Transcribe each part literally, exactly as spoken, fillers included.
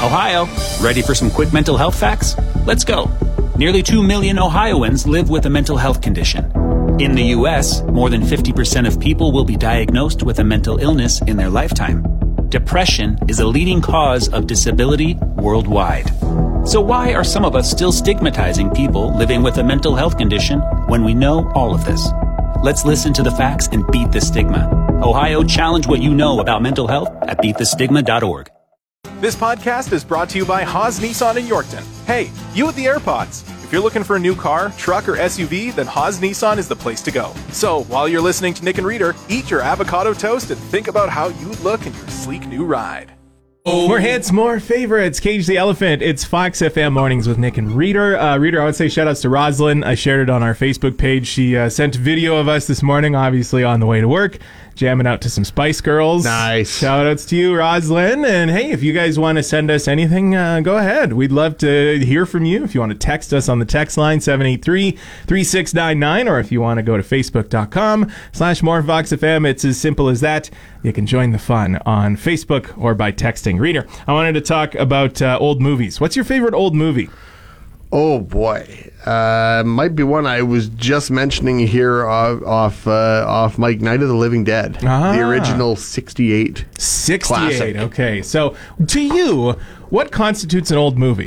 Ohio, ready for some quick mental health facts? Let's go. Nearly two million Ohioans live with a mental health condition. In the U S, more than fifty percent of people will be diagnosed with a mental illness in their lifetime. Depression is a leading cause of disability worldwide. So why are some of us still stigmatizing people living with a mental health condition when we know all of this? Let's listen to the facts and beat the stigma. Ohio, challenge what you know about mental health at beat the stigma dot org. This podcast is brought to you by Haas Nissan in Yorkton. Hey, you with the AirPods. If you're looking for a new car, truck, or S U V, then Haas Nissan is the place to go. So, while you're listening to Nick and Reader, eat your avocado toast and think about how you'd look in your sleek new ride. Oh. More hits, more favorites. Cage the Elephant. It's Fox F M Mornings with Nick and Reader. Uh, Reader, I would say shout outs to Rosalind. I shared it on our Facebook page. She uh, sent video of us this morning, obviously on the way to work, jamming out to some Spice Girls. Nice. Shout outs to you, Rosalind. And hey, if you guys want to send us anything, uh, go ahead. We'd love to hear from you. If you want to text us on the text line, seven eight three, three six nine nine, or if you want to go to facebook.com slash morefoxfm, it's as simple as that. You can join the fun on Facebook or by texting. Reader, I wanted to talk about uh, old movies. What's your favorite old movie? Oh, boy. Uh, might be one I was just mentioning here off off, uh, off Mike, Night of the Living Dead. Ah. The original sixty-eight. sixty-eight, classic. Okay. So, to you, what constitutes an old movie?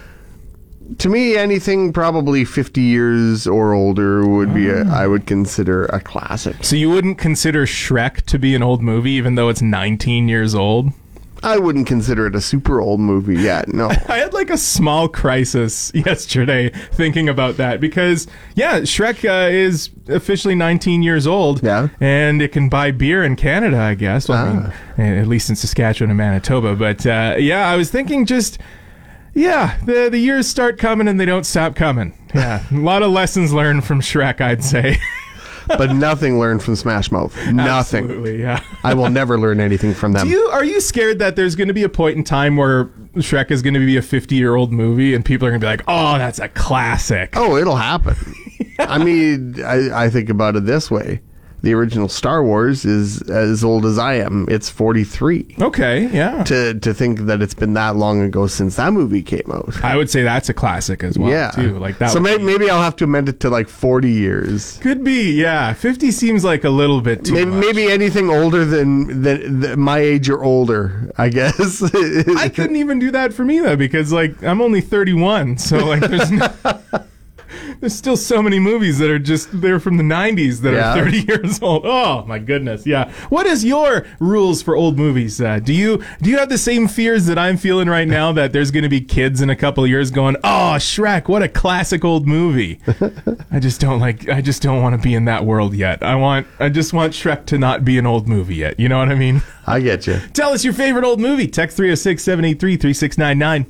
To me, anything probably fifty years or older would be, a, I would consider a classic. So you wouldn't consider Shrek to be an old movie, even though it's nineteen years old? I wouldn't consider it a super old movie yet, no. I had like a small crisis yesterday thinking about that because, yeah, Shrek uh, is officially nineteen years old. Yeah. And it can buy beer in Canada, I guess. Well, Ah. I mean, at least in Saskatchewan and Manitoba. But, uh, yeah, I was thinking just... Yeah, the the years start coming and they don't stop coming. Yeah, a lot of lessons learned from Shrek, I'd say. But nothing learned from Smash Mouth. Nothing. Absolutely, yeah. I will never learn anything from them. Do you are you scared that there's going to be a point in time where Shrek is going to be a fifty-year-old movie and people are going to be like, "Oh, that's a classic." Oh, it'll happen. I mean, I, I think about it this way. The original Star Wars is as old as I am. It's forty-three. Okay, yeah. To to think that it's been that long ago since that movie came out. I would say that's a classic as well, yeah. too. Like that. So would maybe, be- maybe I'll have to amend it to like forty years. Could be, yeah. fifty seems like a little bit too Maybe, much. maybe anything older than, than, than my age or older, I guess. I couldn't even do that for me though because like I'm only thirty-one, so like there's no, there's still so many movies that are just they're from the nineties that Yeah. are thirty years old. Oh my goodness, yeah. What is your rules for old movies? Uh, do you do you have the same fears that I'm feeling right now that there's going to be kids in a couple of years going, "Oh, Shrek, what a classic old movie." I just don't like. I just don't want to be in that world yet. I want. I just want Shrek to not be an old movie yet. You know what I mean? I get you. Tell us your favorite old movie. Text three oh six, seven eight three, three six nine nine.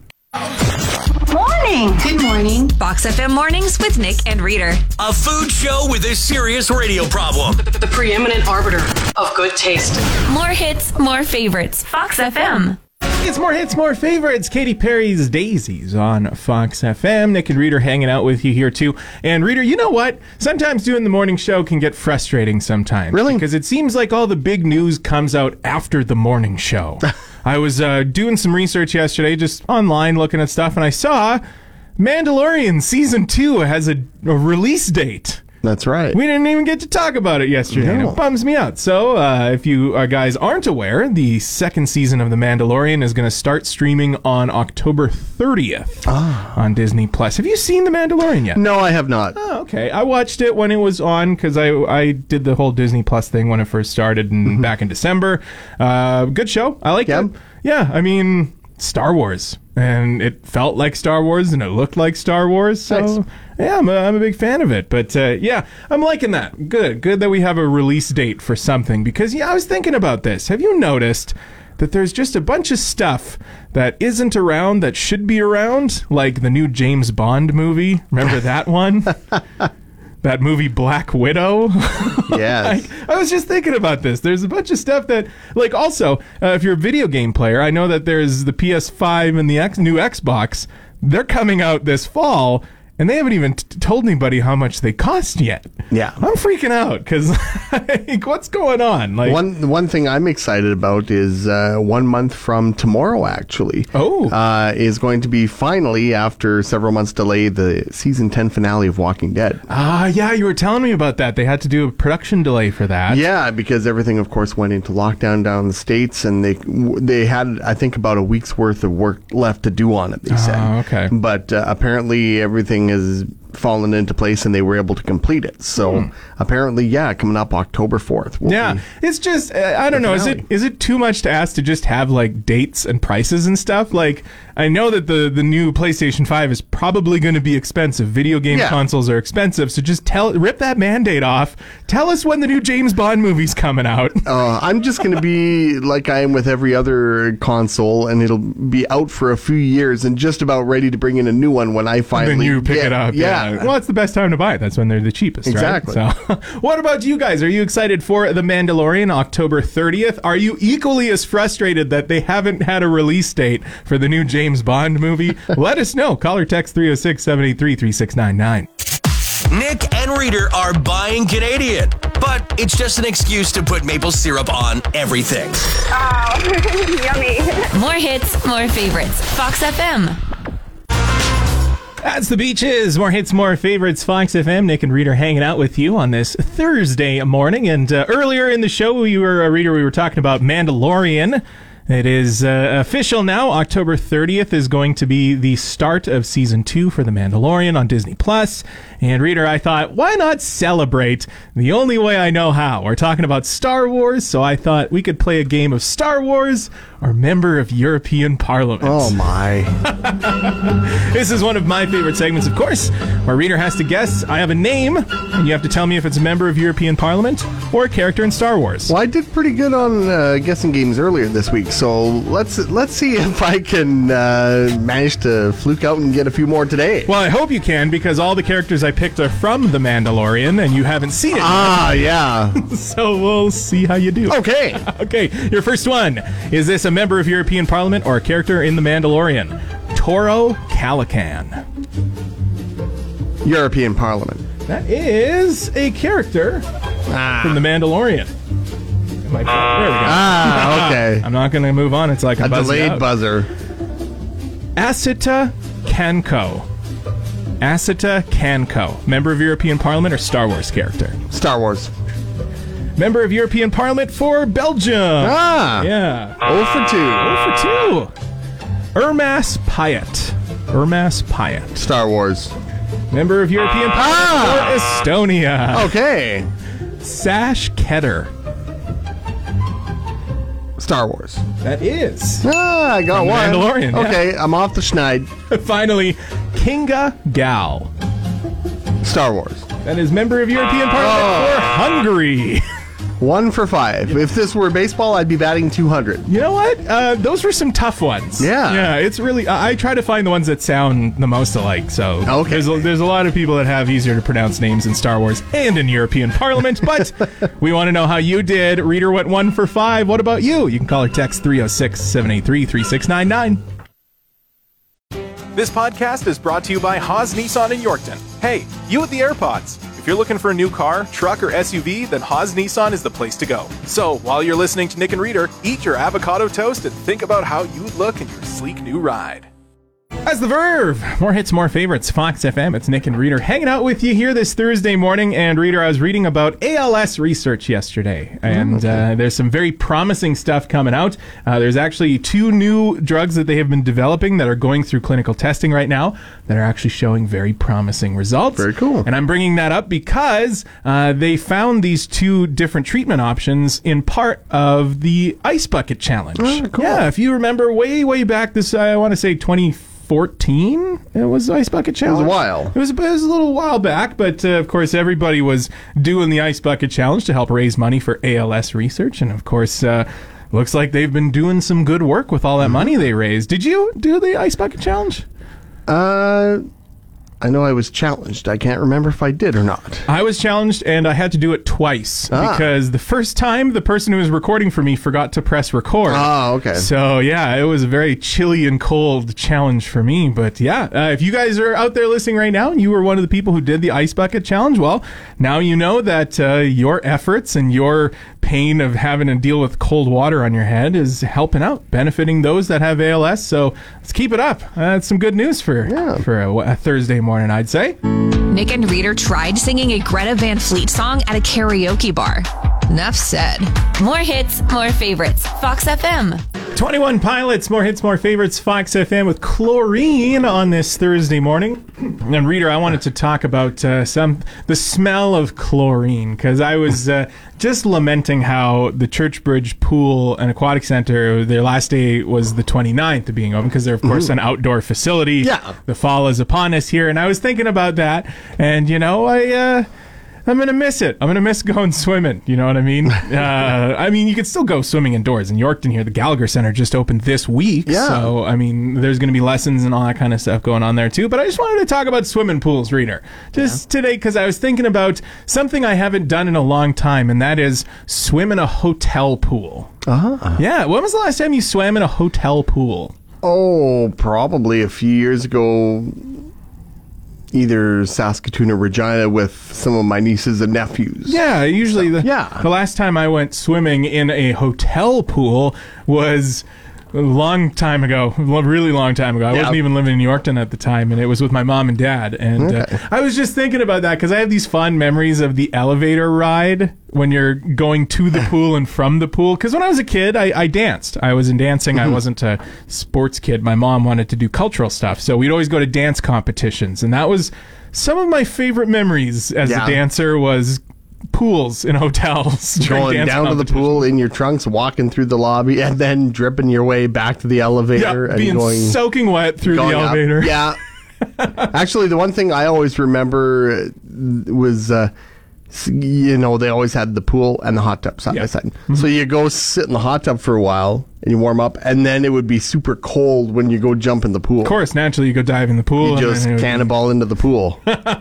Morning. Good morning. Fox F M Mornings with Nick and Reader. A food show with a serious radio problem. The, the preeminent arbiter of good taste. More hits, more favorites. Fox F M. It's more hits, more favorites. Katy Perry's Daisies on Fox F M. Nick and Reader hanging out with you here too. And Reader, you know what? Sometimes doing the morning show can get frustrating sometimes. Really? Because it seems like all the big news comes out after the morning show. I was uh, doing some research yesterday, just online looking at stuff, and I saw Mandalorian Season two has a, a release date. That's right. We didn't even get to talk about it yesterday, and No. it bums me out. So, uh, if you uh, guys aren't aware, the second season of The Mandalorian is going to start streaming on October thirtieth Ah. on Disney Plus. Have you seen The Mandalorian yet? No, I have not. Oh, okay. I watched it when it was on because I I did the whole Disney Plus thing when it first started in, back in December. Uh, good show. I like Yeah. it. Yeah, I mean, Star Wars. And it felt like Star Wars and it looked like Star Wars. So, Nice. yeah, I'm a, I'm a big fan of it. But, uh, yeah, I'm liking that. Good. Good that we have a release date for something. Because, yeah, I was thinking about this. Have you noticed that there's just a bunch of stuff that isn't around that should be around? Like the new James Bond movie. Remember that one? That movie Black Widow. Yes. I, I was just thinking about this. There's a bunch of stuff that, like, also, uh, if you're a video game player, I know that there's the P S five and the X, new Xbox. They're coming out this fall, and they haven't even t- told anybody how much they cost yet. Yeah. I'm freaking out because like, what's going on? Like One one thing I'm excited about is uh, one month from tomorrow, actually. Oh. Uh, is going to be finally, after several months delay, the season ten finale of Walking Dead. Ah, yeah, you were telling me about that. They had to do a production delay for that. Yeah, because everything, of course, went into lockdown down in the States, and they they had, I think, about a week's worth of work left to do on it, they said. Oh, okay. But uh, apparently everything has fallen into place and they were able to complete it. So Hmm. apparently, yeah, coming up October fourth. We'll Yeah, be- it's just uh, I don't know. Is it finale. is it too much to ask to just have like dates and prices and stuff? Like I know that the the new PlayStation five is probably going to be expensive. Video game Yeah. consoles are expensive, so just tell rip that Mandate off. Tell us when the new James Bond movie's coming out. Uh, I'm just going to be like I am with every other console, and it'll be out for a few years and just about ready to bring in a new one when I finally Then you pick get- it up. Yeah. Well, it's the best time to buy it. That's when they're the cheapest. Exactly. Right? So, what about you guys? Are you excited for The Mandalorian October thirtieth? Are you equally as frustrated that they haven't had a release date for the new James Bond movie? Let us know. Call or text three oh six, seven eight three, three six nine nine. Nick and Reader are buying Canadian, but it's just an excuse to put maple syrup on everything. Yummy. More hits, more favorites. Fox F M. That's the Beaches. More hits, more favorites. Fox F M. Nick and Reader hanging out with you on this Thursday morning. And uh, earlier in the show, we were, uh, Reader, we were talking about Mandalorian. It is uh, official now. October thirtieth is going to be the start of season two for The Mandalorian on Disney Plus. And Reader, I thought, why not celebrate the only way I know how? We're talking about Star Wars, so I thought we could play a game of Star Wars or Member of European Parliament. Oh, my. This is one of my favorite segments, of course, where Reader has to guess. I have a name, and you have to tell me if it's a member of European Parliament or a character in Star Wars. Well, I did pretty good on uh, guessing games earlier this week, so let's let's see if I can uh, manage to fluke out and get a few more today. Well, I hope you can, because all the characters I picked are from The Mandalorian, and you haven't seen it Ah, yeah. yet. So we'll see how you do. Okay. Okay, your first one. Is this a member of European Parliament or a character in The Mandalorian? Toro Calican. European Parliament. That is a character Ah. from The Mandalorian. Am I- There we go. Ah, okay. I'm not going to move on. It's like a, A buzz delayed out. buzzer. Asita Kanko. Asita Kanko. Member of European Parliament or Star Wars character? Star Wars. Member of European Parliament for Belgium. Ah. Yeah. oh for two. Oh for two. Urmas Payet. Urmas Payet. Star Wars. Member of European Parliament Ah. for Estonia. Okay. Sash Ketter. Star Wars. That is. Ah, I got From one. Mandalorian, yeah. Okay, I'm off the schneid. Finally, Kinga Gal. Star Wars. That is member of European Parliament for Hungary. One for five. If this were baseball, I'd be batting two hundred. You know what? Uh, those were some tough ones. Yeah. Yeah, it's really... I I try to find the ones that sound the most alike, so... Okay. There's a, there's a lot of people that have easier to pronounce names in Star Wars and in European Parliament, but we want to know how you did. Reader went one for five. What about you? You can call or text three oh six, seven eight three, three six nine nine. This podcast is brought to you by Haas Nissan in Yorkton. Hey, you with the AirPods. If you're looking for a new car, truck, or S U V, then Haas Nissan is the place to go. So, while you're listening to Nick and Reader, eat your avocado toast and think about how you'd look in your sleek new ride. That's the Verve. More hits, more favorites. Fox F M. It's Nick and Reader hanging out with you here this Thursday morning. And Reader, I was reading about A L S research yesterday, and uh, there's some very promising stuff coming out. Uh, there's actually two new drugs that they have been developing that are going through clinical testing right now that are actually showing very promising results. Very cool. And I'm bringing that up because uh, they found these two different treatment options in part of the Ice Bucket Challenge. Oh, cool. Yeah, if you remember way, way back, this I want to say twenty fourteen, it was the Ice Bucket Challenge. a while. It was, it was a little while back, but uh, of course everybody was doing the Ice Bucket Challenge to help raise money for A L S research, and of course uh, looks like they've been doing some good work with all that money they raised. Did you do the Ice Bucket Challenge? Uh, I know I was challenged. I can't remember if I did or not. I was challenged, and I had to do it twice Ah. because the first time the person who was recording for me forgot to press record. Oh, okay. So, yeah, it was a very chilly and cold challenge for me. But, yeah, uh, if you guys are out there listening right now and you were one of the people who did the Ice Bucket Challenge, well, now you know that uh, your efforts and your pain of having to deal with cold water on your head is helping out, benefiting those that have A L S. So let's keep it up. Uh, that's some good news for, Yeah. for a, a Thursday morning, I'd say. Nick and Reader tried singing a Greta Van Fleet song at a karaoke bar. Enough said. More hits, more favorites. Fox F M. twenty-one Pilots, more hits, more favorites, Fox F M with Chlorine on this Thursday morning. And Reader, I wanted to talk about uh, some the smell of chlorine, because I was uh, just lamenting how the Churchbridge Pool and Aquatic Center, their last day was the twenty-ninth of being open, because they're, of course, an outdoor facility. Yeah. The fall is upon us here, and I was thinking about that, and, you know, I... Uh, I'm going to miss it. I'm going to miss going swimming. You know what I mean? Uh, I mean, you can still go swimming indoors. In Yorkton here, the Gallagher Center just opened this week. Yeah. So, I mean, there's going to be lessons and all that kind of stuff going on there, too. But I just wanted to talk about swimming pools, Reader. Just today, because I was thinking about something I haven't done in a long time, and that is swim in a hotel pool. Uh-huh. Yeah. When was the last time you swam in a hotel pool? Oh, probably a few years ago, either Saskatoon or Regina with some of my nieces and nephews. Yeah, usually the, yeah. the last time I went swimming in a hotel pool was a long time ago, a really long time ago. I Yeah. wasn't even living in Yorkton at the time, and it was with my mom and dad. And Okay. uh, I was just thinking about that because I have these fond memories of the elevator ride when you're going to the pool and from the pool. Because when I was a kid, I, I danced. I was in dancing. I wasn't a sports kid. My mom wanted to do cultural stuff. So we'd always go to dance competitions. And that was some of my favorite memories as Yeah. a dancer was pools in hotels. during Going dance down to the competitions. pool in your trunks, walking through the lobby, and then dripping your way back to the elevator Yeah, and being going soaking wet through the going up. elevator. Yeah. Actually, the one thing I always remember was, uh, s- you know, they always had the pool and the hot tub side Yeah. by side. So you go sit in the hot tub for a while and you warm up, and then it would be super cold when you go jump in the pool. Of course, naturally, you go dive in the pool. You and just then it would- cannonball into the pool.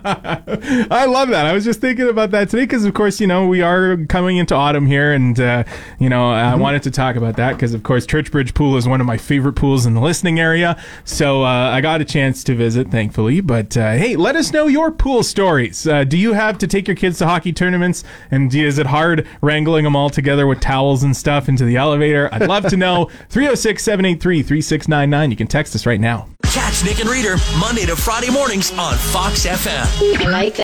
I love that. I was just thinking about that today because, of course, you know, we are coming into autumn here, and, uh, you know, I wanted to talk about that because, of course, Churchbridge Pool is one of my favorite pools in the listening area. So uh, I got a chance to visit, thankfully. But, uh, hey, let us know your pool stories. Uh, do you have to take your kids to hockey tournaments, and do- is it hard wrangling them all together with towels and stuff into the elevator? I'd love to know. three oh six, seven eight three, three six nine nine. You can text us right now. Catch Nick and Reader Monday to Friday mornings on Fox F M. Like